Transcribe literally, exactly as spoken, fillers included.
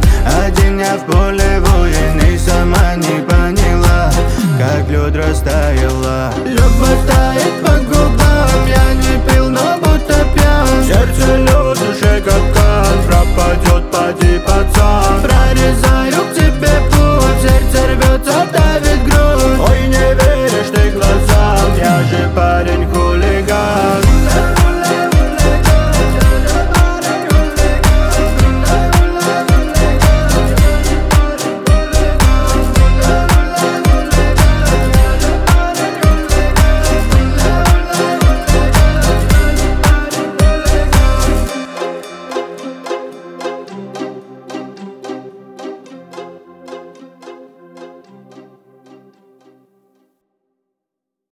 Один я в поле воин и сама не поняла, как лед растаяла. Любовь тает по губам, я не пил, но будто пьян. Сердце лед, душе капкан, пропадет, поди, пацан.